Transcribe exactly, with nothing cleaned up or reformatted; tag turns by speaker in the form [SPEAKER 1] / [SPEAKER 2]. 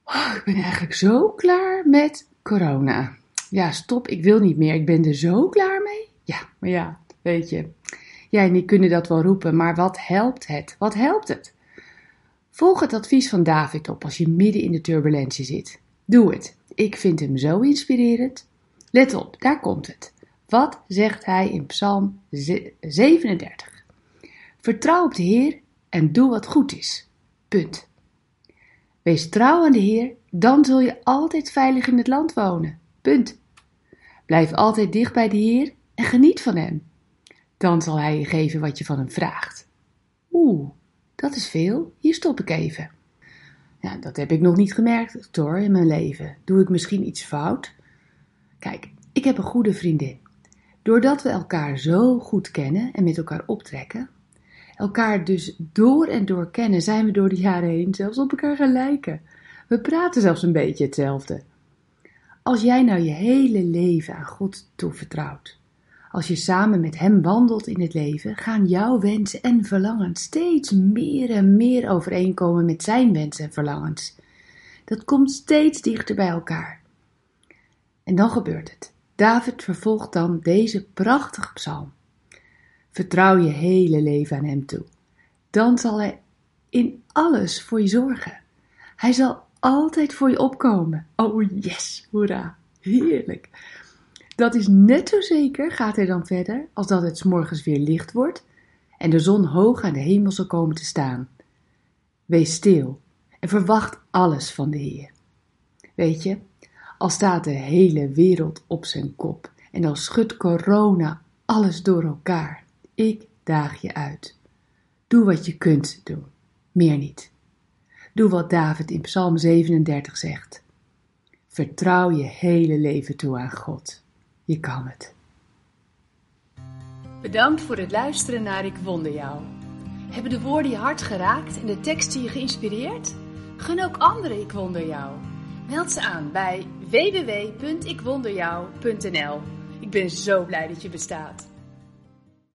[SPEAKER 1] Oh, ik ben eigenlijk zo klaar met corona. Ja, stop, ik wil niet meer. Ik ben er zo klaar mee. Ja, maar ja, weet je. Jij en ik kunnen dat wel roepen, maar wat helpt het? Wat helpt het? Volg het advies van David op als je midden in de turbulentie zit. Doe het. Ik vind hem zo inspirerend. Let op, daar komt het. Wat zegt hij in Psalm zevenendertig? Vertrouw op de Heer en doe wat goed is. Punt. Wees trouw aan de Heer, dan zul je altijd veilig in het land wonen. Punt. Blijf altijd dicht bij de Heer en geniet van hem. Dan zal hij je geven wat je van hem vraagt. Oeh, dat is veel. Hier stop ik even. Ja, dat heb ik nog niet gemerkt hoor in mijn leven. Doe ik misschien iets fout? Kijk, ik heb een goede vriendin. Doordat we elkaar zo goed kennen en met elkaar optrekken, elkaar dus door en door kennen, zijn we door de jaren heen zelfs op elkaar gaan lijken. We praten zelfs een beetje hetzelfde. Als jij nou je hele leven aan God toevertrouwt, als je samen met hem wandelt in het leven, gaan jouw wensen en verlangens steeds meer en meer overeenkomen met zijn wensen en verlangens. Dat komt steeds dichter bij elkaar. En dan gebeurt het. David vervolgt dan deze prachtige psalm. Vertrouw je hele leven aan hem toe. Dan zal hij in alles voor je zorgen. Hij zal altijd voor je opkomen. Oh yes, hoera, heerlijk. Dat is net zo zeker, gaat hij dan verder, als dat het 's morgens weer licht wordt en de zon hoog aan de hemel zal komen te staan. Wees stil en verwacht alles van de Heer. Weet je, al staat de hele wereld op zijn kop en al schudt corona alles door elkaar. Ik daag je uit. Doe wat je kunt doen, meer niet. Doe wat David in Psalm zevenendertig zegt. Vertrouw je hele leven toe aan God. Je kan het.
[SPEAKER 2] Bedankt voor het luisteren naar Ik Wonder Jou. Hebben de woorden je hart geraakt en de teksten je geïnspireerd? Gun ook anderen Ik Wonder Jou. Meld ze aan bij w w w punt ik wonder jou punt n l. Ik ben zo blij dat je bestaat.